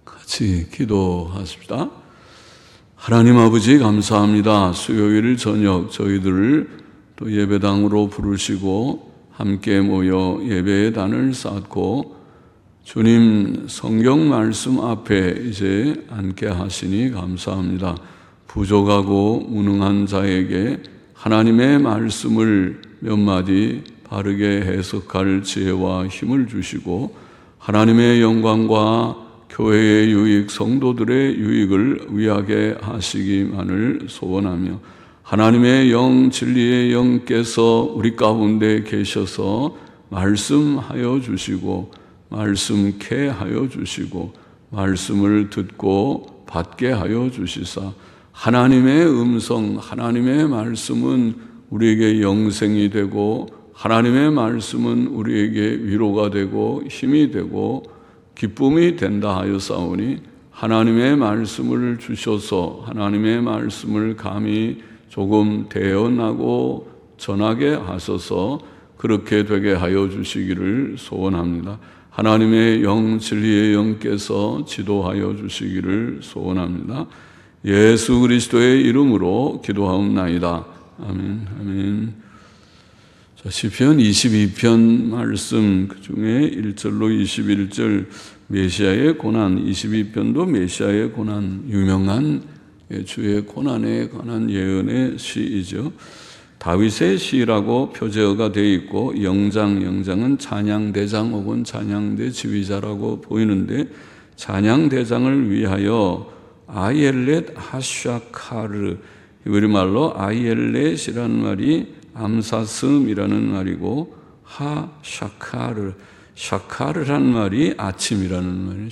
같이 기도하십시다. 하나님 아버지 감사합니다. 수요일 저녁 저희들을 또 예배당으로 부르시고 함께 모여 예배의 단을 쌓고 주님 성경 말씀 앞에 이제 앉게 하시니 감사합니다. 부족하고 무능한 자에게 하나님의 말씀을 몇 마디 바르게 해석할 지혜와 힘을 주시고 하나님의 영광과 교회의 유익, 성도들의 유익을 위하게 하시기만을 소원하며 하나님의 영, 진리의 영께서 우리 가운데 계셔서 말씀하여 주시고 말씀케 하여 주시고 말씀을 듣고 받게 하여 주시사 하나님의 음성, 하나님의 말씀은 우리에게 영생이 되고 하나님의 말씀은 우리에게 위로가 되고 힘이 되고 기쁨이 된다 하였사오니 하나님의 말씀을 주셔서 하나님의 말씀을 감히 조금 대언하고 전하게 하셔서 그렇게 되게 하여 주시기를 소원합니다. 하나님의 영, 진리의 영께서 지도하여 주시기를 소원합니다. 예수 그리스도의 이름으로 기도하옵나이다. 아멘, 아멘. 자, 시편 22편 말씀 그 중에 1절로 21절 메시아의 고난, 22편도 메시아의 고난, 유명한 주의 고난에 관한 예언의 시이죠. 다윗의 시라고 표제어가 되어 있고 영장은 찬양대장 혹은 찬양대 지휘자라고 보이는데 찬양대장을 위하여 아옐렛 하샤카르, 우리말로 아옐렛이라는 말이 암사슴이라는 말이고 하샤카르, 샤카르라는 말이 아침이라는 말이에요.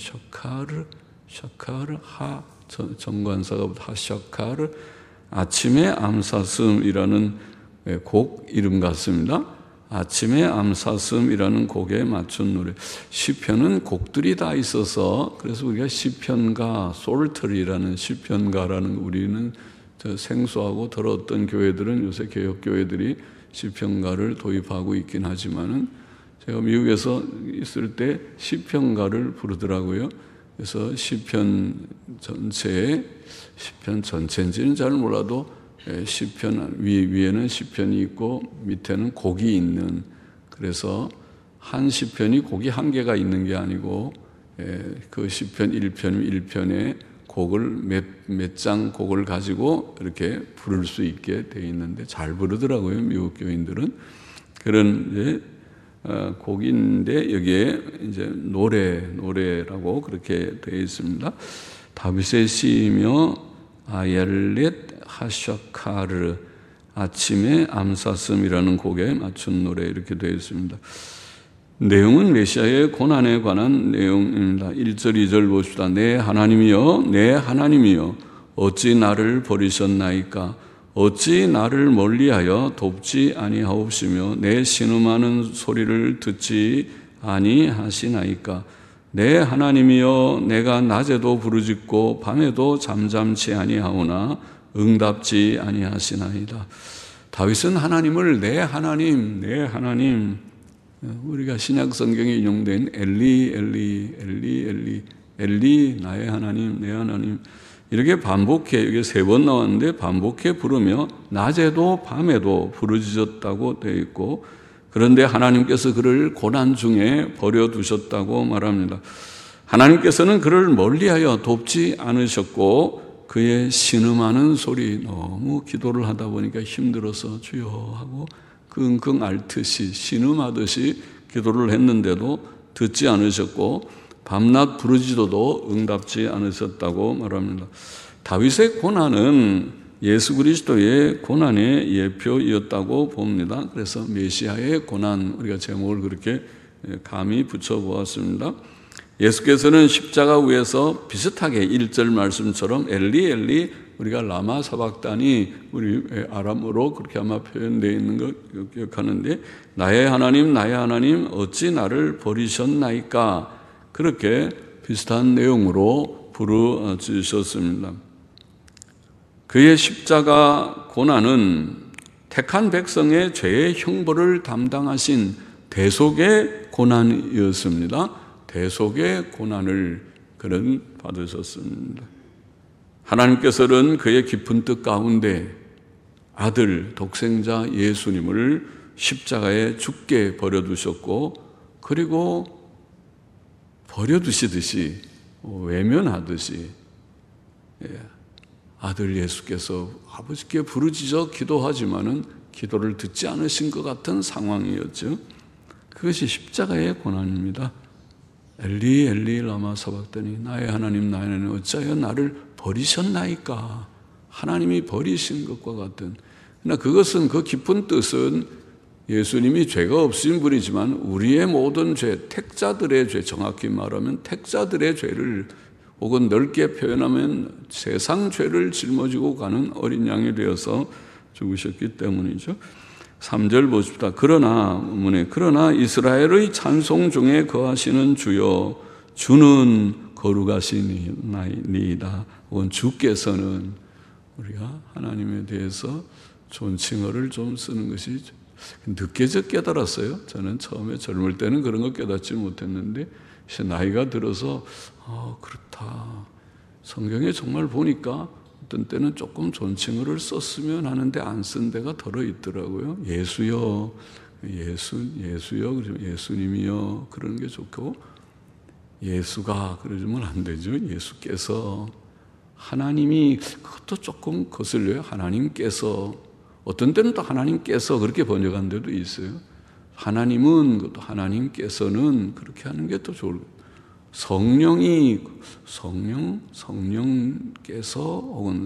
샤카르 하 정관사가 하샤카르, 아침의 암사슴이라는 곡 이름 같습니다. 아침의 암사슴이라는 곡에 맞춘 노래. 시편은 곡들이 다 있어서 그래서 우리가 시편가, 솔터리라는 시편가라는 우리는 생소하고 더러웠던 교회들은 요새 개혁교회들이 시편가를 도입하고 있긴 하지만은 제가 미국에서 있을 때 시편가를 부르더라고요. 그래서 시편 전체인지는 잘 몰라도 시편 위에는 시편이 있고 밑에는 곡이 있는, 그래서 한 시편이 곡이 한 개가 있는 게 아니고 그 시편 1편에 곡을 몇 장 곡을 가지고 이렇게 부를 수 있게 돼 있는데 잘 부르더라고요. 미국 교인들은. 그런 이제 곡인데 여기에 이제 노래라고 그렇게 되어 있습니다. 다윗의 시이며 아옐렛 하샤카르, 아침의 암사슴이라는 곡에 맞춘 노래 이렇게 되어 있습니다. 내용은 메시아의 고난에 관한 내용입니다. 1절, 2절 봅시다. 내 하나님이여, 내 하나님이여, 어찌 나를 버리셨나이까? 어찌 나를 멀리하여 돕지 아니하옵시며 내 신음하는 소리를 듣지 아니하시나이까? 내 하나님이여, 내가 낮에도 부르짖고 밤에도 잠잠치 아니하오나 응답지 아니하시나이다. 다윗은 하나님을 내 하나님, 내 하나님, 우리가 신약 성경에 인용된 엘리 나의 하나님, 내 하나님 이렇게 반복해, 이게 3번 나왔는데 반복해 부르며 낮에도 밤에도 부르짖었다고 되어 있고, 그런데 하나님께서 그를 고난 중에 버려두셨다고 말합니다. 하나님께서는 그를 멀리하여 돕지 않으셨고 그의 신음하는 소리, 너무 기도를 하다 보니까 힘들어서 주여 하고 끙끙 앓듯이 신음하듯이 기도를 했는데도 듣지 않으셨고 밤낮 부르짖어도 응답지 않으셨다고 말합니다. 다윗의 고난은 예수 그리스도의 고난의 예표이었다고 봅니다. 그래서 메시아의 고난, 우리가 제목을 그렇게 감히 붙여보았습니다. 예수께서는 십자가 위에서 비슷하게 1절 말씀처럼 엘리 우리가 라마 사박단이 우리 아람어로 그렇게 아마 표현되어 있는 거 기억하는데 나의 하나님 어찌 나를 버리셨나이까, 그렇게 비슷한 내용으로 부르짖으셨습니다. 그의 십자가 고난은 택한 백성의 죄의 형벌을 담당하신 대속의 고난이었습니다. 대속의 고난을 그런 받으셨습니다. 하나님께서는 그의 깊은 뜻 가운데 아들 독생자 예수님을 십자가에 죽게 버려두셨고, 그리고 버려두시듯이 외면하듯이 아들 예수께서 아버지께 부르짖어 기도하지만은 기도를 듣지 않으신 것 같은 상황이었죠. 그것이 십자가의 고난입니다. 엘리 엘리 라마 사박다니, 나의 하나님 나의 하나님 어찌하여 나를 버리셨나이까. 하나님이 버리신 것과 같은, 그러나 그것은, 그 깊은 뜻은 예수님이 죄가 없으신 분이지만 우리의 모든 죄, 택자들의 죄, 정확히 말하면 택자들의 죄를, 혹은 넓게 표현하면 세상 죄를 짊어지고 가는 어린 양이 되어서 죽으셨기 때문이죠. 3절 보십시다. 그러나 이스라엘의 찬송 중에 거하시는 주여, 주는 거룩하시니이다. 혹은 주께서는, 우리가 하나님에 대해서 존칭어를 좀 쓰는 것이 늦게 깨달았어요. 저는 처음에 젊을 때는 그런 거 깨닫지 못했는데, 나이가 들어서 그렇다. 성경에 정말 보니까 어떤 때는 조금 존칭어를 썼으면 하는데 안 쓴 데가 덜어 있더라고요. 예수여, 예수여, 예수님이여, 그러는 게 좋고, 예수가 그러면 안 되죠. 예수께서, 하나님이, 그것도 조금 거슬려요. 하나님께서, 어떤 때는 또 하나님께서 그렇게 번역한 데도 있어요. 하나님은, 그것도 하나님께서는, 그렇게 하는 게 더 좋을 거예요. 성령께서, 혹은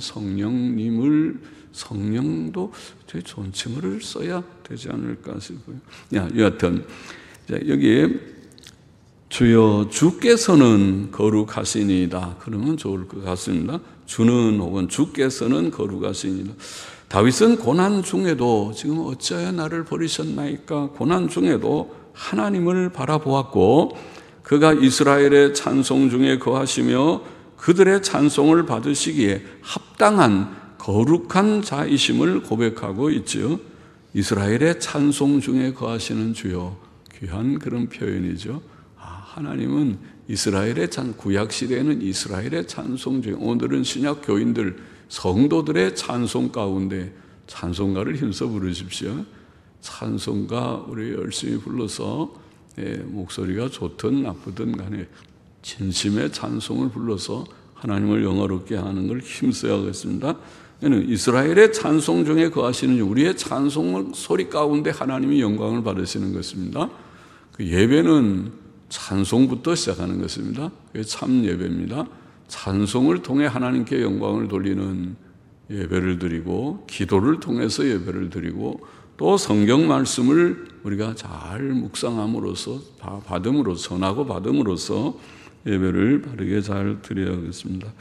성령도 제 존칭어를 써야 되지 않을까 싶어요. 여하튼, 여기에 주여 주께서는 거룩하시니이다. 그러면 좋을 것 같습니다. 주는, 혹은 주께서는 거룩하시니이다. 다윗은 고난 중에도, 지금 어찌하여 나를 버리셨나이까, 고난 중에도 하나님을 바라보았고, 그가 이스라엘의 찬송 중에 거하시며 그들의 찬송을 받으시기에 합당한 거룩한 자이심을 고백하고 있죠. 이스라엘의 찬송 중에 거하시는 주여, 귀한 그런 표현이죠. 하나님은 이스라엘의 구약 시대에는 이스라엘의 찬송 중에, 오늘은 신약 교인들, 성도들의 찬송 가운데 찬송가를 힘써 부르십시오. 찬송가 우리 열심히 불러서, 목소리가 좋든 나쁘든 간에 진심의 찬송을 불러서 하나님을 영화롭게 하는 걸 힘써야겠습니다. 이스라엘의 찬송 중에 거하시는 우리의 찬송 소리 가운데 하나님이 영광을 받으시는 것입니다. 그 예배는 찬송부터 시작하는 것입니다. 그게 참 예배입니다. 찬송을 통해 하나님께 영광을 돌리는 예배를 드리고, 기도를 통해서 예배를 드리고, 또 성경 말씀을 우리가 잘 묵상함으로써, 받음으로써, 전하고 받음으로써 예배를 바르게 잘 드려야겠습니다.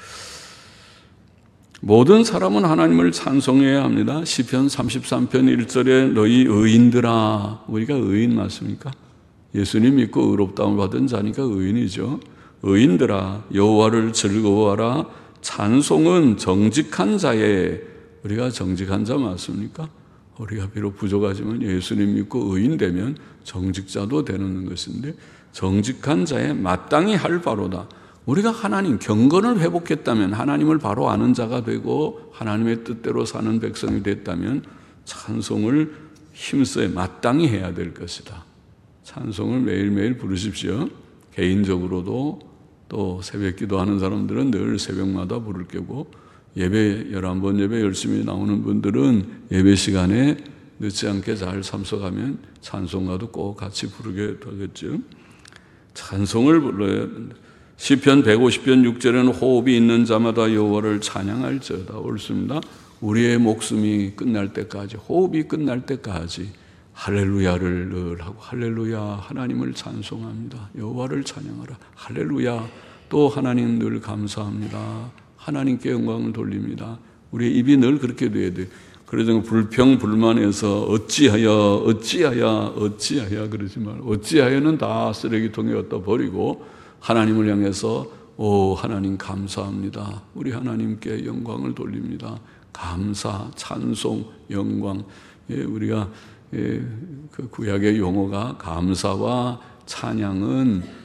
모든 사람은 하나님을 찬송해야 합니다. 시편 33편 1절에 너희 의인들아, 우리가 의인 맞습니까? 예수님 믿고 의롭다움을 받은 자니까 의인이죠. 의인들아 여호와를 즐거워하라. 찬송은 정직한 자의, 우리가 정직한 자 맞습니까? 우리가 비록 부족하지만 예수님 믿고 의인 되면 정직자도 되는 것인데, 정직한 자의 마땅히 할 바로다. 우리가 하나님 경건을 회복했다면, 하나님을 바로 아는 자가 되고 하나님의 뜻대로 사는 백성이 됐다면 찬송을 힘써 마땅히 해야 될 것이다. 찬송을 매일매일 부르십시오. 개인적으로도, 또 새벽 기도하는 사람들은 늘 새벽마다 부를 거고, 예배 11번 예배 열심히 나오는 분들은 예배 시간에 늦지 않게 잘 참석하면 찬송가도 꼭 같이 부르게 되겠죠. 찬송을 불러야 된다. 시편 150편 6절에는 호흡이 있는 자마다 여호와를 찬양할지어다. 옳습니다. 우리의 목숨이 끝날 때까지, 호흡이 끝날 때까지 할렐루야를 늘 하고, 할렐루야 하나님을 찬송합니다. 여호와를 찬양하라. 할렐루야, 또 하나님 늘 감사합니다. 하나님께 영광을 돌립니다. 우리의 입이 늘 그렇게 돼야 돼요. 그래서 불평 불만해서 어찌하여 그러지 말고, 어찌하여는 다 쓰레기통에 갖다 버리고 하나님을 향해서 오 하나님 감사합니다. 우리 하나님께 영광을 돌립니다. 감사, 찬송, 영광. 우리가 그 구약의 용어가 감사와 찬양은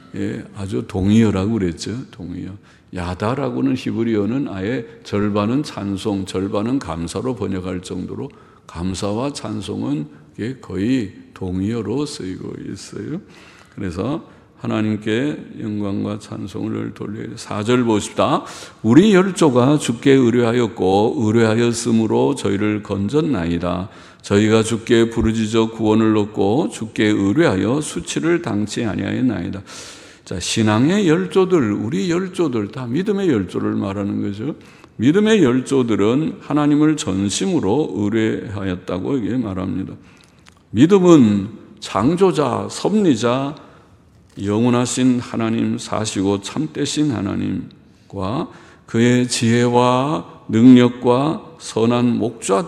아주 동의어라고 그랬죠. 동의어. 야다라고는 히브리어는 아예 절반은 찬송, 절반은 감사로 번역할 정도로 감사와 찬송은 거의 동의어로 쓰이고 있어요. 그래서 하나님께 영광과 찬송을 돌려야 돼요. 4절 보십시다. 우리 열조가 주께 의뢰하였고 의뢰하였으므로 저희를 건졌나이다. 저희가 주께 부르짖어 구원을 얻고 주께 의뢰하여 수치를 당치 아니하였나이다. 자, 신앙의 열조들, 우리 열조들 다 믿음의 열조를 말하는 거죠. 믿음의 열조들은 하나님을 전심으로 의뢰하였다고 이게 말합니다. 믿음은 창조자, 섭리자, 영원하신 하나님, 사시고 참되신 하나님과 그의 지혜와 능력과 선한 목자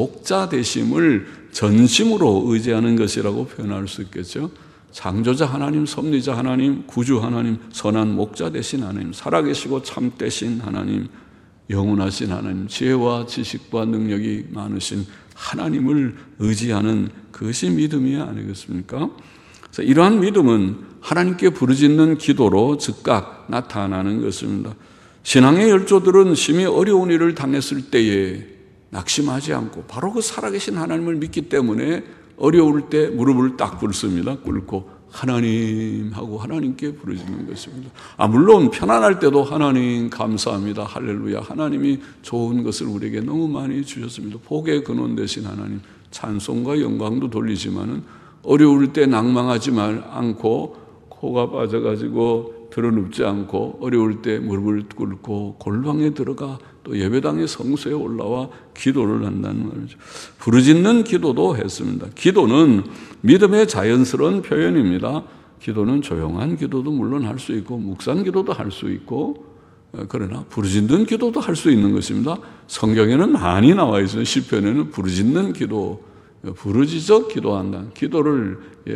되심을 전심으로 의지하는 것이라고 표현할 수 있겠죠. 창조자 하나님, 섭리자 하나님, 구주 하나님, 선한 목자 되신 하나님, 살아계시고 참되신 하나님, 영원하신 하나님, 지혜와 지식과 능력이 많으신 하나님을 의지하는 그것이 믿음이 아니겠습니까? 그래서 이러한 믿음은 하나님께 부르짖는 기도로 즉각 나타나는 것입니다. 신앙의 열조들은 심히 어려운 일을 당했을 때에 낙심하지 않고 바로 그 살아계신 하나님을 믿기 때문에 어려울 때 무릎을 딱 꿇습니다. 꿇고 하나님 하고 하나님께 부르짖는 것입니다. 물론 편안할 때도 하나님 감사합니다. 할렐루야. 하나님이 좋은 것을 우리에게 너무 많이 주셨습니다. 복의 근원 되신 하나님, 찬송과 영광도 돌리지만은 어려울 때 낭망하지 않고 코가 빠져가지고 드러눕지 않고 어려울 때 무릎을 꿇고 골방에 들어가 또 예배당의 성소에 올라와 기도를 한다는 말이죠. 부르짖는 기도도 했습니다. 기도는 믿음의 자연스러운 표현입니다. 기도는 조용한 기도도 물론 할 수 있고 묵상 기도도 할 수 있고 그러나 부르짖는 기도도 할 수 있는 것입니다. 성경에는 많이 나와 있어요. 시편에는 부르짖는 기도, 부르짖어 기도한다. 기도를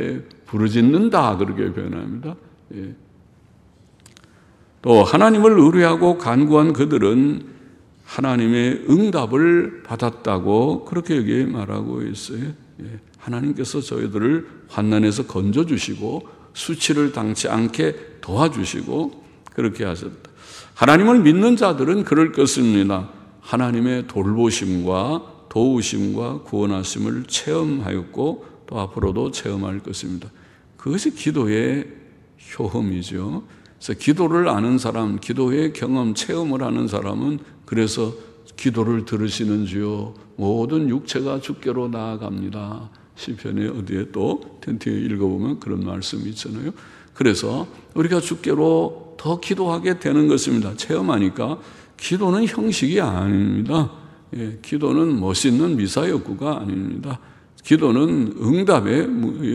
부르짖는다 그렇게 표현합니다. 또 하나님을 의뢰하고 간구한 그들은 하나님의 응답을 받았다고 그렇게 여기 말하고 있어요. 하나님께서 저희들을 환난에서 건져주시고 수치를 당치 않게 도와주시고 그렇게 하셨다. 하나님을 믿는 자들은 그럴 것입니다. 하나님의 돌보심과 도우심과 구원하심을 체험하였고 또 앞으로도 체험할 것입니다. 그것이 기도의 효험이죠. 그래서 기도를 아는 사람, 기도의 경험, 체험을 하는 사람은 그래서 기도를 들으시는 주여 모든 육체가 주께로 나아갑니다. 시편에 어디에 또 텐트에 읽어보면 그런 말씀이 있잖아요. 그래서 우리가 주께로 더 기도하게 되는 것입니다. 체험하니까 기도는 형식이 아닙니다. 기도는 멋있는 미사여구가 아닙니다. 기도는 응답에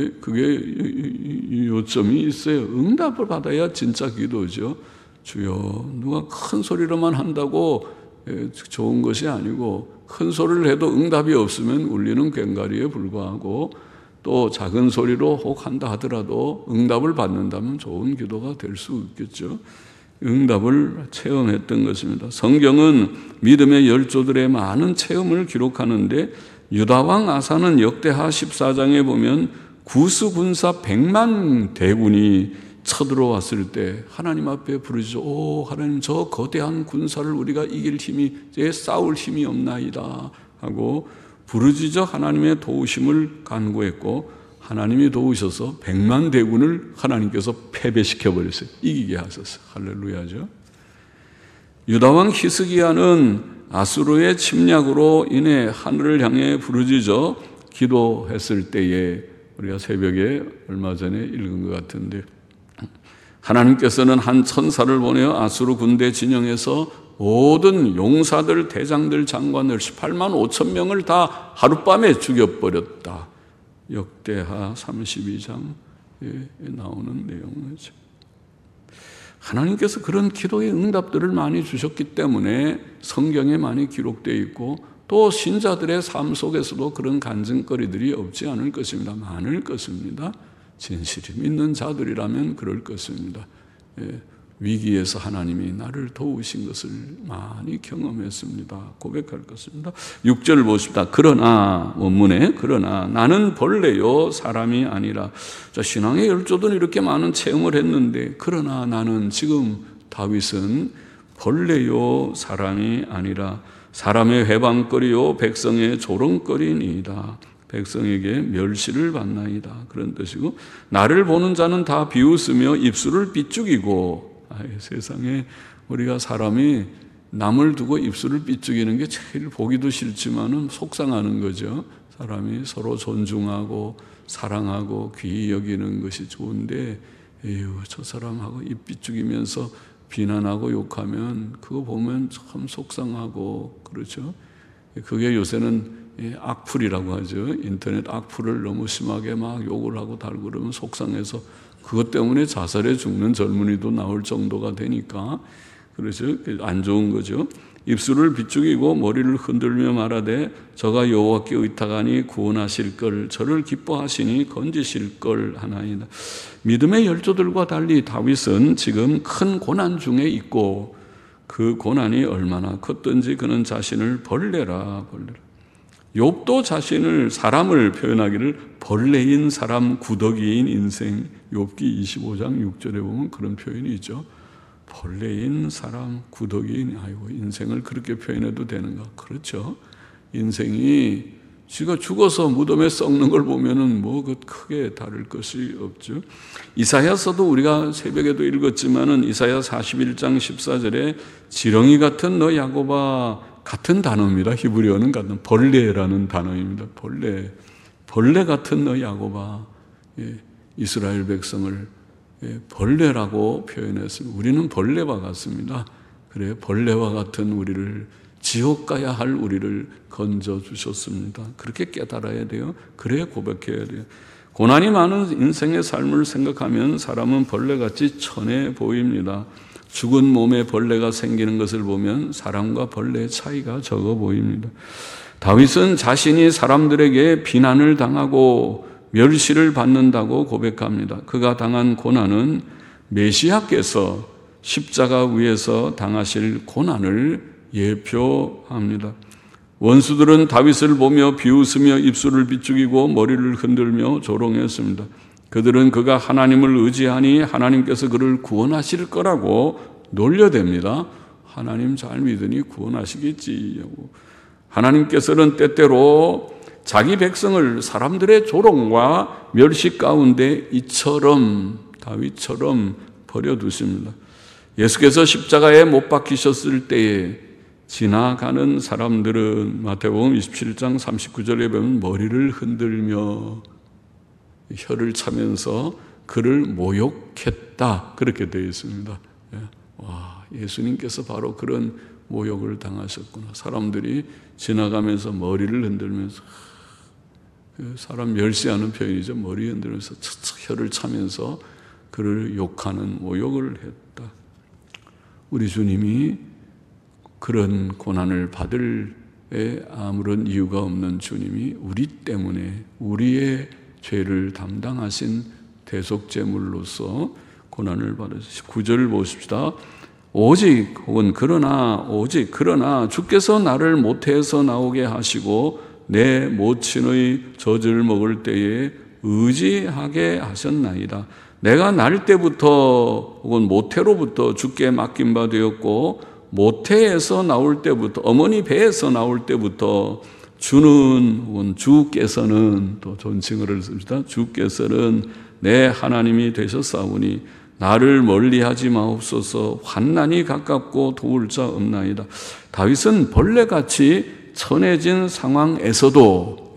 그게 요점이 있어요. 응답을 받아야 진짜 기도죠. 주여, 누가 큰 소리로만 한다고 좋은 것이 아니고 큰 소리를 해도 응답이 없으면 울리는 꽹과리에 불과하고 또 작은 소리로 혹 한다 하더라도 응답을 받는다면 좋은 기도가 될 수 있겠죠. 응답을 체험했던 것입니다. 성경은 믿음의 열조들의 많은 체험을 기록하는데 유다왕 아사는 역대하 14장에 보면 구스 군사 100만 대군이 쳐들어왔을 때 하나님 앞에 부르짖어 오 하나님 저 거대한 군사를 우리가 이길 힘이 싸울 힘이 없나이다 하고 부르짖어 하나님의 도우심을 간구했고 하나님이 도우셔서 100만 대군을 하나님께서 패배시켜버렸어요. 이기게 하셨어요. 할렐루야죠. 유다왕 히스기야는 아수르의 침략으로 인해 하늘을 향해 부르짖어 기도했을 때에 우리가 새벽에 얼마 전에 읽은 것 같은데 하나님께서는 한 천사를 보내어 아수르 군대 진영에서 모든 용사들, 대장들, 장관들 18만 5천 명을 다 하룻밤에 죽여버렸다. 역대하 32장에 나오는 내용이죠. 하나님께서 그런 기도의 응답들을 많이 주셨기 때문에 성경에 많이 기록되어 있고 또 신자들의 삶 속에서도 그런 간증거리들이 없지 않을 것입니다. 많을 것입니다. 진실히 믿는 자들이라면 그럴 것입니다. 위기에서 하나님이 나를 도우신 것을 많이 경험했습니다. 고백할 것입니다. 6절 보십시다. 그러나 원문에 그러나 나는 벌레요 사람이 아니라. 자, 신앙의 열조들은 이렇게 많은 체험을 했는데 그러나 나는 지금 다윗은 벌레요 사람이 아니라 사람의 회방거리요 백성의 조롱거리니이다. 백성에게 멸시를 받나이다. 그런 뜻이고 나를 보는 자는 다 비웃으며 입술을 삐죽이고 세상에 우리가 사람이 남을 두고 입술을 삐죽이는 게 제일 보기도 싫지만은 속상하는 거죠. 사람이 서로 존중하고 사랑하고 귀히 여기는 것이 좋은데 에휴 저 사람하고 입 삐죽이면서 비난하고 욕하면 그거 보면 참 속상하고 그렇죠. 그게 요새는 악플이라고 하죠. 인터넷 악플을 너무 심하게 막 욕을 하고 달고 그러면 속상해서 그것 때문에 자살해 죽는 젊은이도 나올 정도가 되니까 그렇죠. 안 좋은 거죠. 입술을 비죽이고 머리를 흔들며 말하되 저가 여호와께 의탁하니 구원하실 걸 저를 기뻐하시니 건지실 걸 하나이다. 믿음의 열조들과 달리 다윗은 지금 큰 고난 중에 있고 그 고난이 얼마나 컸던지 그는 자신을 벌레라. 욥도 자신을 사람을 표현하기를 벌레인 사람 구더기인 인생 욥기 25장 6절에 보면 그런 표현이 있죠. 벌레인 사람 구더기인 아이고 인생을 그렇게 표현해도 되는가? 그렇죠. 인생이 지가 죽어서 무덤에 썩는 걸 보면은 뭐 크게 다를 것이 없죠. 이사야서도 우리가 새벽에도 읽었지만은 이사야 41장 14절에 지렁이 같은 너 야곱아 같은 단어입니다. 히브리어는 같은 벌레라는 단어입니다. 벌레 같은 너 야곱아. 이스라엘 백성을 벌레라고 표현했습니다. 우리는 벌레와 같습니다. 그래 벌레와 같은 우리를 지옥 가야 할 우리를 건져 주셨습니다. 그렇게 깨달아야 돼요. 그래야 고백해야 돼요. 고난이 많은 인생의 삶을 생각하면 사람은 벌레같이 천해 보입니다. 죽은 몸에 벌레가 생기는 것을 보면 사람과 벌레의 차이가 적어 보입니다. 다윗은 자신이 사람들에게 비난을 당하고 멸시를 받는다고 고백합니다. 그가 당한 고난은 메시아께서 십자가 위에서 당하실 고난을 예표합니다. 원수들은 다윗을 보며 비웃으며 입술을 비죽이고 머리를 흔들며 조롱했습니다. 그들은 그가 하나님을 의지하니 하나님께서 그를 구원하실 거라고 놀려댑니다. 하나님 잘 믿으니 구원하시겠지. 하나님께서는 때때로 자기 백성을 사람들의 조롱과 멸시 가운데 이처럼 다윗처럼 버려두십니다. 예수께서 십자가에 못 박히셨을 때에 지나가는 사람들은 마태복음 27장 39절에 보면 머리를 흔들며 혀를 차면서 그를 모욕했다. 그렇게 되어 있습니다. 와, 예수님께서 바로 그런 모욕을 당하셨구나. 사람들이 지나가면서 머리를 흔들면서 사람 멸시하는 표현이죠. 머리 흔들면서 척척 혀를 차면서 그를 욕하는 모욕을 했다. 우리 주님이 그런 고난을 받을 아무런 이유가 없는 주님이 우리 때문에 우리의 죄를 담당하신 대속제물로서 고난을 받으시고 9절 보십시다. 오직 혹은 그러나 주께서 나를 모태에서 나오게 하시고 내 모친의 젖을 먹을 때에 의지하게 하셨나이다. 내가 날 때부터 혹은 모태로부터 주께 맡긴 바 되었고 모태에서 나올 때부터 어머니 배에서 나올 때부터 주는 혹은 주께서는 또 존칭어를 씁니다. 주께서는 내 하나님이 되셨사오니 나를 멀리하지 마옵소서. 환난이 가깝고 도울 자 없나이다. 다윗은 벌레같이 천해진 상황에서도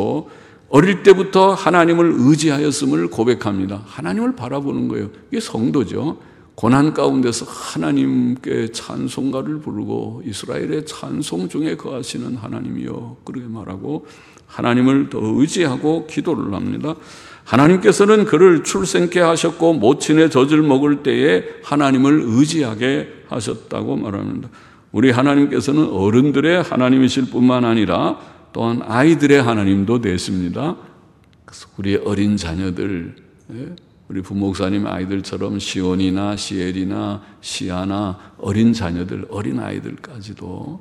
어릴 때부터 하나님을 의지하였음을 고백합니다. 하나님을 바라보는 거예요. 이게 성도죠. 고난 가운데서 하나님께 찬송가를 부르고 이스라엘의 찬송 중에 거하시는 하나님이여 그렇게 말하고 하나님을 더 의지하고 기도를 합니다. 하나님께서는 그를 출생케 하셨고 모친의 젖을 먹을 때에 하나님을 의지하게 하셨다고 말합니다. 우리 하나님께서는 어른들의 하나님이실 뿐만 아니라 또한 아이들의 하나님도 되십니다. 우리 어린 자녀들 우리 부목사님 아이들처럼 시온이나 시엘이나 시아나 어린 자녀들, 어린 아이들까지도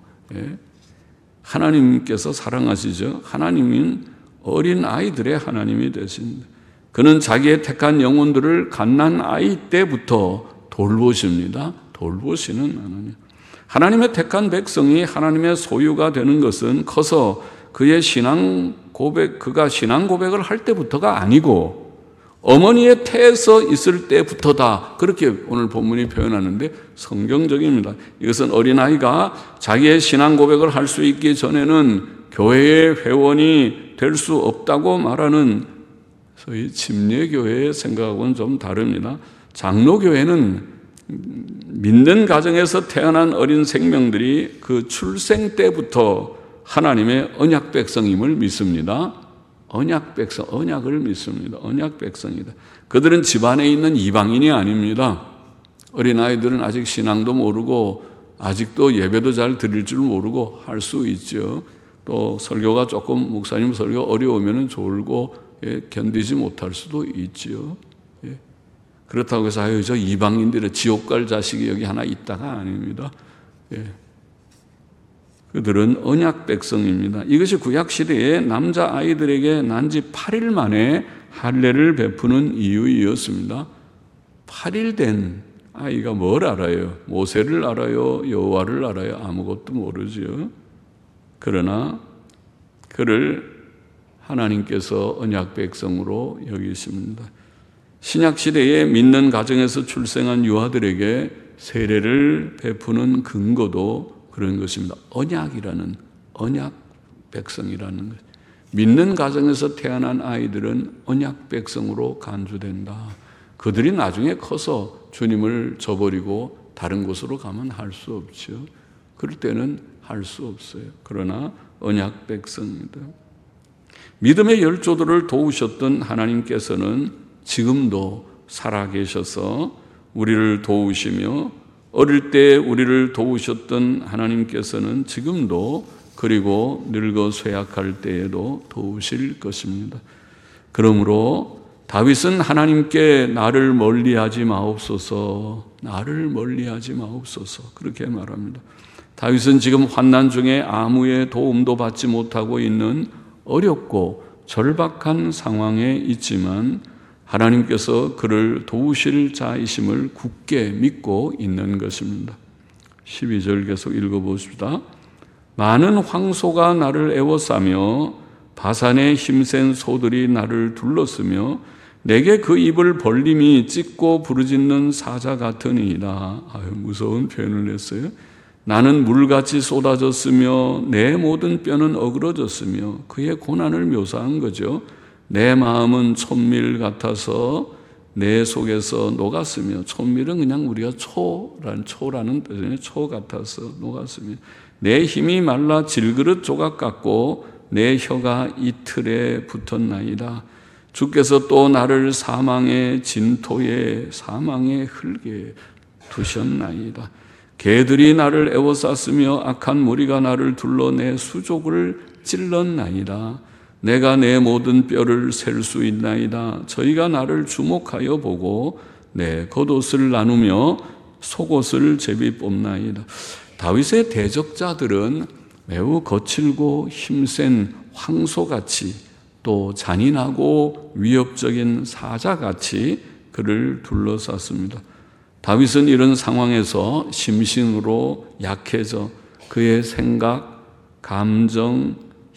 하나님께서 사랑하시죠. 하나님은 어린 아이들의 하나님이 되신다. 그는 자기의 택한 영혼들을 갓난 아이 때부터 돌보십니다. 돌보시는 하나님. 하나님의 택한 백성이 하나님의 소유가 되는 것은 커서 그가 신앙 고백을 할 때부터가 아니고 어머니의 태에서 있을 때부터다. 그렇게 오늘 본문이 표현하는데 성경적입니다. 이것은 어린아이가 자기의 신앙 고백을 할 수 있기 전에는 교회의 회원이 될 수 없다고 말하는 소위 침례교회의 생각하고는 좀 다릅니다. 장로교회는 믿는 가정에서 태어난 어린 생명들이 그 출생 때부터 하나님의 언약 백성임을 믿습니다. 언약 백성, 언약을 믿습니다. 언약 백성이다. 그들은 집안에 있는 이방인이 아닙니다. 어린아이들은 아직 신앙도 모르고 아직도 예배도 잘 드릴 줄 모르고 할 수 있죠. 또 설교가 조금 목사님 설교 어려우면 졸고 견디지 못할 수도 있죠. 그렇다고 해서 저 이방인들의 지옥 갈 자식이 여기 하나 있다가 아닙니다. 그들은 언약 백성입니다. 이것이 구약시대에 남자아이들에게 난 지 8일 만에 할례를 베푸는 이유였습니다. 8일 된 아이가 뭘 알아요? 모세를 알아요? 여호와를 알아요? 아무것도 모르죠. 그러나 그를 하나님께서 언약 백성으로 여기십니다. 신약시대에 믿는 가정에서 출생한 유아들에게 세례를 베푸는 근거도 그런 것입니다. 언약이라는, 언약 백성이라는 것. 믿는 가정에서 태어난 아이들은 언약 백성으로 간주된다. 그들이 나중에 커서 주님을 저버리고 다른 곳으로 가면 할 수 없죠. 그럴 때는 할 수 없어요. 그러나 언약 백성입니다. 믿음의 열조들을 도우셨던 하나님께서는 지금도 살아계셔서 우리를 도우시며 어릴 때 우리를 도우셨던 하나님께서는 지금도 그리고 늙어 쇠약할 때에도 도우실 것입니다. 그러므로 다윗은 하나님께 나를 멀리하지 마옵소서, 나를 멀리하지 마옵소서 그렇게 말합니다. 다윗은 지금 환난 중에 아무의 도움도 받지 못하고 있는 어렵고 절박한 상황에 있지만 하나님께서 그를 도우실 자이심을 굳게 믿고 있는 것입니다. 12절 계속 읽어보십시다. 많은 황소가 나를 에워싸며 바산의 힘센 소들이 나를 둘렀으며 내게 그 입을 벌림이 찢고 부르짖는 사자 같으니이다. 무서운 표현을 했어요. 나는 물같이 쏟아졌으며 내 모든 뼈는 어그러졌으며 그의 고난을 묘사한 거죠. 내 마음은 촛밀 같아서 내 속에서 녹았으며, 촛밀은 그냥 우리가 초라는 뜻이에요. 초 같아서 녹았으며 내 힘이 말라 질그릇 조각 같고 내 혀가 이틀에 붙었나이다. 주께서 또 나를 사망의 진토에 사망의 흙에 두셨나이다. 개들이 나를 에워쌌으며 악한 무리가 나를 둘러 내 수족을 찔렀나이다. 내가 내 모든 뼈를 셀 수 있나이다. 저희가 나를 주목하여 보고 내 겉옷을 나누며 속옷을 제비 뽑나이다. 다윗의 대적자들은 매우 거칠고 힘센 황소같이 또 잔인하고 위협적인 사자같이 그를 둘러쌌습니다. 다윗은 이런 상황에서 심신으로 약해져 그의 생각, 감정,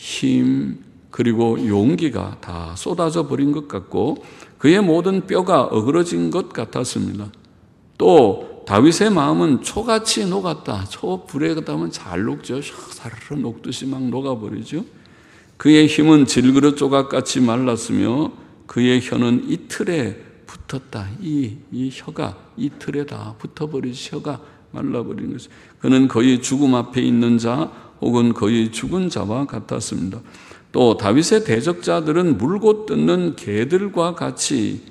힘 그리고 용기가 다 쏟아져 버린 것 같고 그의 모든 뼈가 어그러진 것 같았습니다. 또 다윗의 마음은 초같이 녹았다. 초 불에 가다면 잘 녹죠. 사르르 녹듯이 막 녹아버리죠. 그의 힘은 질그릇 조각같이 말랐으며 그의 혀는 이틀에 붙었다. 이 혀가 이틀에 다 붙어버린 혀가 말라버린 것이. 그는 거의 죽음 앞에 있는 자 혹은 거의 죽은 자와 같았습니다. 또 다윗의 대적자들은 물고 뜯는 개들과 같이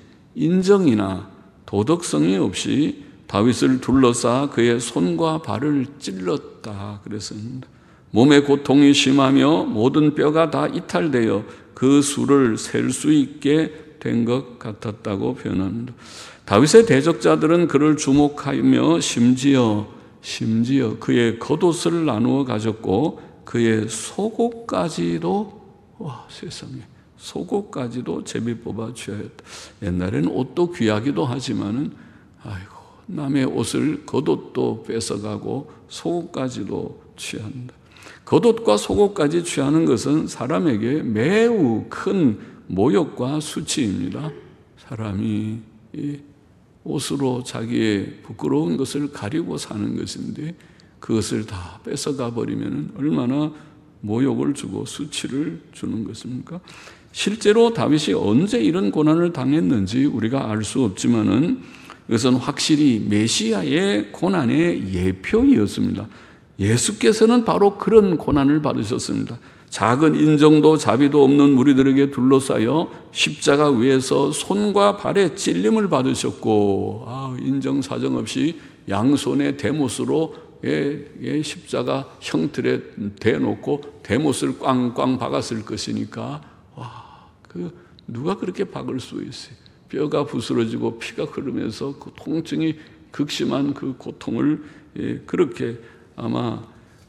인정이나 도덕성이 없이 다윗을 둘러싸 그의 손과 발을 찔렀다 그랬습니다. 몸의 고통이 심하며 모든 뼈가 다 이탈되어 그 수를 셀 수 있게 된 것 같았다고 표현합니다. 다윗의 대적자들은 그를 주목하며 심지어 그의 겉옷을 나누어 가졌고 그의 속옷까지도 세상에 속옷까지도 제비 뽑아 취하였다. 옛날에는 옷도 귀하기도 하지만은 남의 옷을 겉옷도 뺏어가고 속옷까지도 취한다. 겉옷과 속옷까지 취하는 것은 사람에게 매우 큰 모욕과 수치입니다. 사람이 옷으로 자기의 부끄러운 것을 가리고 사는 것인데 그것을 다 뺏어가 버리면 얼마나 모욕을 주고 수치를 주는 것입니까? 실제로 다윗이 언제 이런 고난을 당했는지 우리가 알 수 없지만은 이것은 확실히 메시아의 고난의 예표이었습니다. 예수께서는 바로 그런 고난을 받으셨습니다. 작은 인정도 자비도 없는 무리들에게 둘러싸여 십자가 위에서 손과 발에 찔림을 받으셨고 인정사정 없이 양손에 대못으로 십자가 형틀에 대놓고 대못을 꽝꽝 박았을 것이니까 누가 그렇게 박을 수 있어요? 뼈가 부스러지고 피가 흐르면서 그 통증이 극심한 그 고통을 그렇게 아마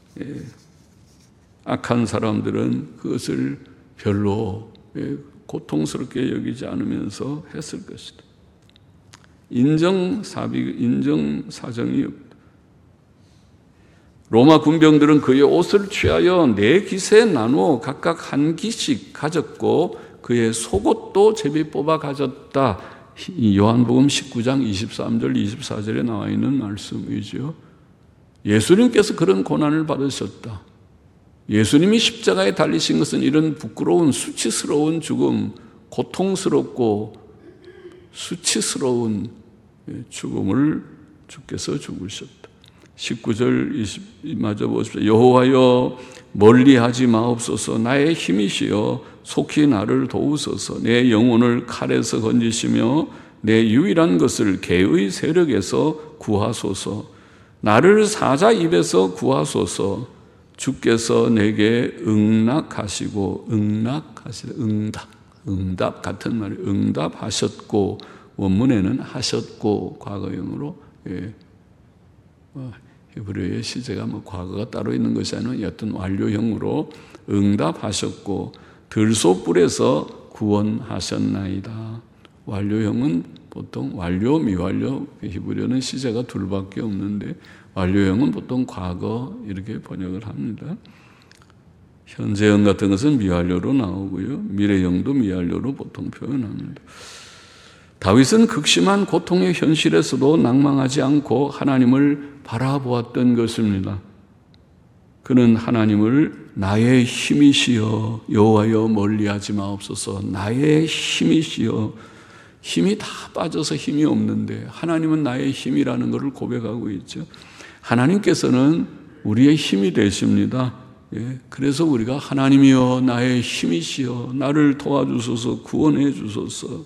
악한 사람들은 그것을 별로 고통스럽게 여기지 않으면서 했을 것이다. 인정사정이 없다. 로마 군병들은 그의 옷을 취하여 4깃에 나누어 각각 한 깃씩 가졌고 그의 속옷도 제비 뽑아 가졌다. 요한복음 19장 23절 24절에 나와 있는 말씀이죠. 예수님께서 그런 고난을 받으셨다. 예수님이 십자가에 달리신 것은 이런 부끄러운 수치스러운 죽음, 고통스럽고 수치스러운 죽음을 주께서 죽으셨다. 19절 마저 보십시오. 여호와여 멀리하지 마옵소서. 나의 힘이시여 속히 나를 도우소서. 내 영혼을 칼에서 건지시며 내 유일한 것을 개의 세력에서 구하소서. 나를 사자 입에서 구하소서. 주께서 내게 응답하시고 응답 같은 말이 응답하셨고 원문에는 하셨고 과거형으로 히브리어의 시제가 과거가 따로 있는 것이 아니라 어떤 완료형으로 응답하셨고 들소불에서 구원하셨나이다. 완료형은 보통 완료, 미완료, 히브리어는 시제가 둘밖에 없는데 완료형은 보통 과거 이렇게 번역을 합니다. 현재형 같은 것은 미완료로 나오고요. 미래형도 미완료로 보통 표현합니다. 다윗은 극심한 고통의 현실에서도 낭망하지 않고 하나님을 바라보았던 것입니다. 그는 하나님을 나의 힘이시여 여호와여 멀리하지 마옵소서. 나의 힘이시여. 힘이 다 빠져서 힘이 없는데 하나님은 나의 힘이라는 것을 고백하고 있죠. 하나님께서는 우리의 힘이 되십니다. 그래서 우리가 하나님이여 나의 힘이시여 나를 도와주소서 구원해 주소서.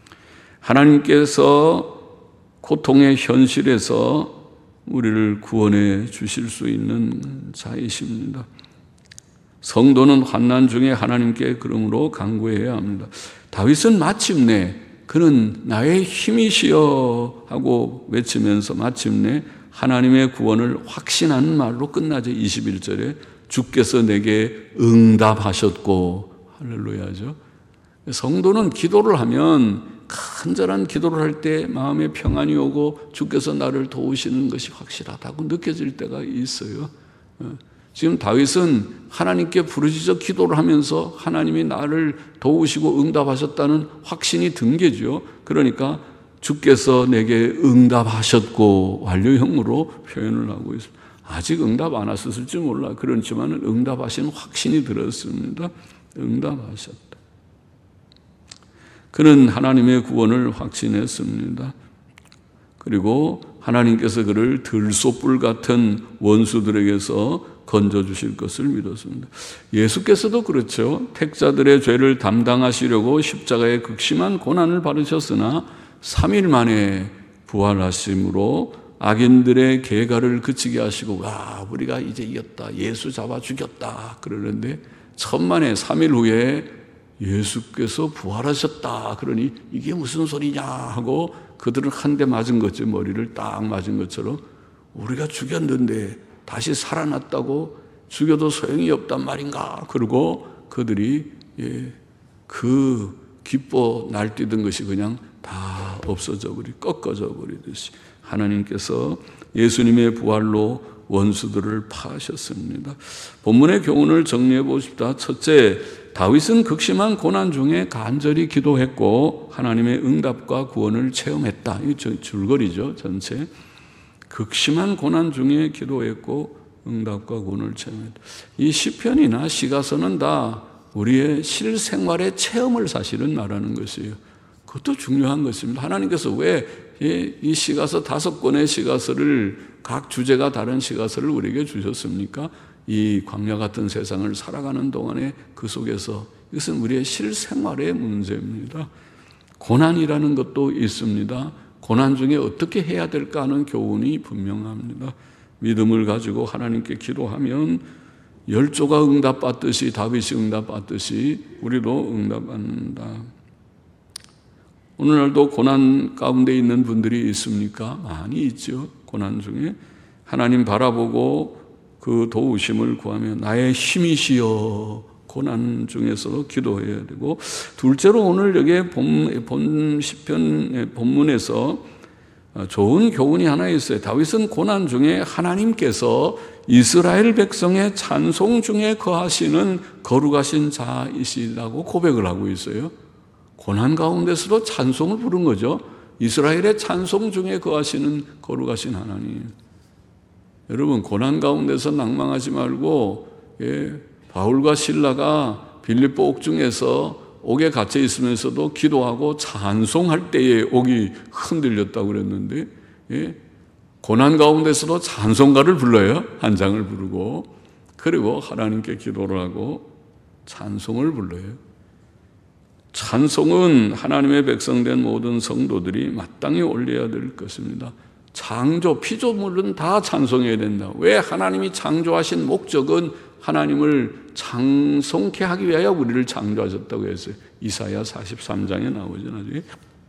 하나님께서 고통의 현실에서 우리를 구원해 주실 수 있는 자이십니다. 성도는 환난 중에 하나님께 그러므로 간구해야 합니다. 다윗은 마침내 그는 나의 힘이시여 하고 외치면서 마침내 하나님의 구원을 확신하는 말로 끝나죠. 21절에 주께서 내게 응답하셨고 할렐루야죠. 성도는 기도를 하면 간절한 기도를 할 때 마음에 평안이 오고 주께서 나를 도우시는 것이 확실하다고 느껴질 때가 있어요. 지금 다윗은 하나님께 부르짖어 기도를 하면서 하나님이 나를 도우시고 응답하셨다는 확신이 든 게죠. 그러니까 주께서 내게 응답하셨고 완료형으로 표현을 하고 있습니다. 아직 응답 안 하셨을지 몰라. 그렇지만 응답하신 확신이 들었습니다. 응답하셨다. 그는 하나님의 구원을 확신했습니다. 그리고 하나님께서 그를 들소불 같은 원수들에게서 건져주실 것을 믿었습니다. 예수께서도 그렇죠. 택자들의 죄를 담당하시려고 십자가에 극심한 고난을 받으셨으나 3일 만에 부활하심으로 악인들의 계가를 그치게 하시고 우리가 이제 이겼다. 예수 잡아 죽였다. 그러는데 천만에 3일 후에 예수께서 부활하셨다. 그러니 이게 무슨 소리냐 하고 그들은 한 대 맞은 것처럼, 머리를 딱 맞은 것처럼, 우리가 죽였는데 다시 살아났다고 죽여도 소용이 없단 말인가. 그러고 그들이 그 기뻐 날뛰던 것이 그냥 다 없어져 꺾어져 버리듯이 하나님께서 예수님의 부활로 원수들을 파하셨습니다. 본문의 교훈을 정리해 보십시다. 첫째, 다윗은 극심한 고난 중에 간절히 기도했고 하나님의 응답과 구원을 체험했다. 이 줄거리죠, 전체. 극심한 고난 중에 기도했고 응답과 구원을 체험했다. 이 시편이나 시가서는 다 우리의 실생활의 체험을 사실은 말하는 것이에요. 그것도 중요한 것입니다. 하나님께서 왜 이 시가서 5권의 시가서를, 각 주제가 다른 시가서를 우리에게 주셨습니까? 이 광야 같은 세상을 살아가는 동안에 그 속에서, 이것은 우리의 실생활의 문제입니다. 고난이라는 것도 있습니다. 고난 중에 어떻게 해야 될까 하는 교훈이 분명합니다. 믿음을 가지고 하나님께 기도하면 열조가 응답받듯이, 다윗이 응답받듯이 우리도 응답받는다. 오늘날도 고난 가운데 있는 분들이 있습니까? 많이 있죠. 고난 중에 하나님 바라보고 그 도우심을 구하며 나의 힘이시여, 고난 중에서도 기도해야 되고, 둘째로 오늘 여기 본 시편 본문에서 좋은 교훈이 하나 있어요. 다윗은 고난 중에 하나님께서 이스라엘 백성의 찬송 중에 거하시는 거룩하신 자이시라고 고백을 하고 있어요. 고난 가운데서도 찬송을 부른 거죠. 이스라엘의 찬송 중에 거하시는 거룩하신 하나님. 여러분, 고난 가운데서 낭망하지 말고, 바울과 실라가 빌립보 옥중에서 옥에 갇혀 있으면서도 기도하고 찬송할 때에 옥이 흔들렸다고 그랬는데, 고난 가운데서도 찬송가를 불러요. 한 장을 부르고, 그리고 하나님께 기도를 하고 찬송을 불러요. 찬송은 하나님의 백성된 모든 성도들이 마땅히 올려야 될 것입니다. 창조, 피조물은 다 찬송해야 된다. 왜? 하나님이 창조하신 목적은 하나님을 찬송케 하기 위하여 우리를 창조하셨다고 했어요. 이사야 43장에 나오죠, 나중에.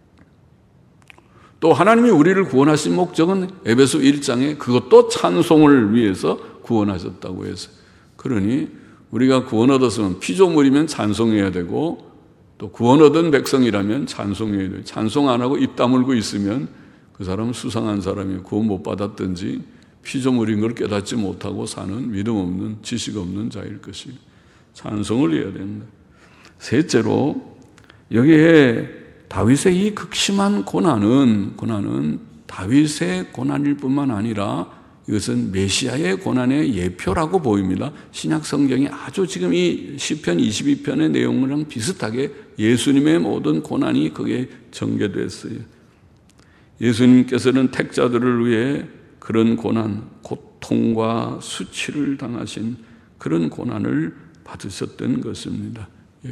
또 하나님이 우리를 구원하신 목적은 에베소 1장에 그것도 찬송을 위해서 구원하셨다고 했어요. 그러니 우리가 구원 얻었으면, 피조물이면 찬송해야 되고, 또 구원 얻은 백성이라면 찬송해야 돼요. 찬송 안 하고 입 다물고 있으면 그 사람은 수상한 사람이에요. 구원 못 받았든지 피조물인 걸 깨닫지 못하고 사는 믿음 없는, 지식 없는 자일 것이에요. 찬송을 해야 된다. 셋째로, 여기에 다윗의 이 극심한 고난은 다윗의 고난일 뿐만 아니라 이것은 메시아의 고난의 예표라고 보입니다. 신약 성경이 아주 지금 이 시편 22편의 내용이랑 비슷하게 예수님의 모든 고난이 거기에 전개됐어요. 예수님께서는 택자들을 위해 그런 고난, 고통과 수치를 당하신 그런 고난을 받으셨던 것입니다.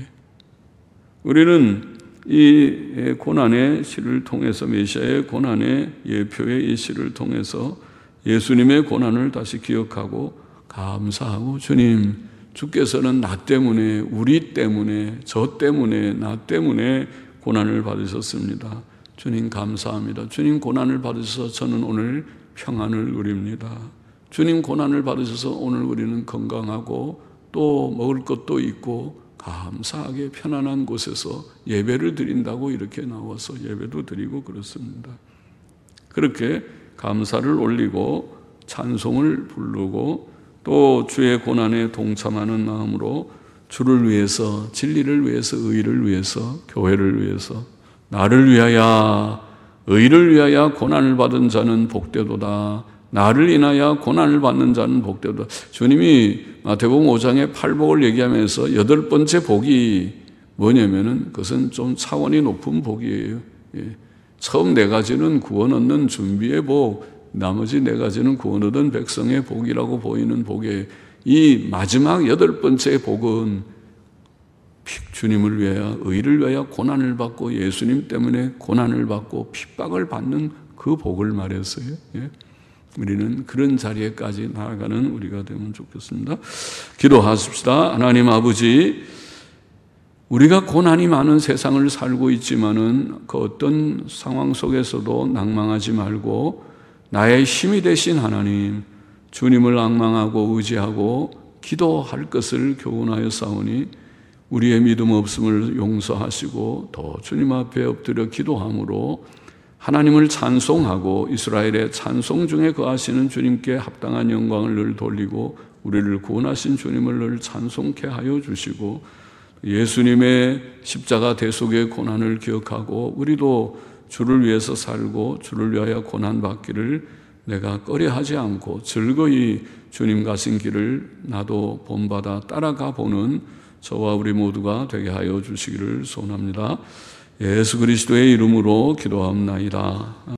우리는 이 고난의 시를 통해서, 메시아의 고난의 예표의 이 시를 통해서 예수님의 고난을 다시 기억하고 감사하고, 주님, 주께서는 나 때문에, 우리 때문에, 저 때문에, 나 때문에 고난을 받으셨습니다. 주님 감사합니다. 주님 고난을 받으셔서 저는 오늘 평안을 누립니다. 주님 고난을 받으셔서 오늘 우리는 건강하고 또 먹을 것도 있고 감사하게 편안한 곳에서 예배를 드린다고 이렇게 나와서 예배도 드리고 그렇습니다. 그렇게 감사를 올리고 찬송을 부르고 또 주의 고난에 동참하는 마음으로 주를 위해서, 진리를 위해서, 의를 위해서, 교회를 위해서, 나를 위하여, 의를 위하여 고난을 받은 자는 복되도다. 나를 인하여 고난을 받는 자는 복되도다. 주님이 마태복음 5장의 팔복을 얘기하면서 8번째 복이 뭐냐면은 그것은 좀 차원이 높은 복이에요. 처음 4가지는 구원 얻는 준비의 복, 나머지 4가지는 구원 얻은 백성의 복이라고 보이는 복에, 이 마지막 8번째 복은 주님을 위하여, 의를 위하여 고난을 받고 예수님 때문에 고난을 받고 핍박을 받는 그 복을 말했어요. 우리는 그런 자리에까지 나아가는 우리가 되면 좋겠습니다. 기도하십시다. 하나님 아버지, 우리가 고난이 많은 세상을 살고 있지만은 그 어떤 상황 속에서도 낭망하지 말고 나의 힘이 되신 하나님, 주님을 앙망하고 의지하고 기도할 것을 교훈하여 싸우니 우리의 믿음 없음을 용서하시고 더 주님 앞에 엎드려 기도함으로 하나님을 찬송하고 이스라엘의 찬송 중에 거하시는 주님께 합당한 영광을 늘 돌리고 우리를 구원하신 주님을 늘 찬송케 하여 주시고 예수님의 십자가 대속의 고난을 기억하고 우리도 주를 위해서 살고 주를 위하여 고난받기를 내가 꺼려하지 않고 즐거이 주님 가신 길을 나도 본받아 따라가 보는 저와 우리 모두가 되게 하여 주시기를 소원합니다. 예수 그리스도의 이름으로 기도합나이다.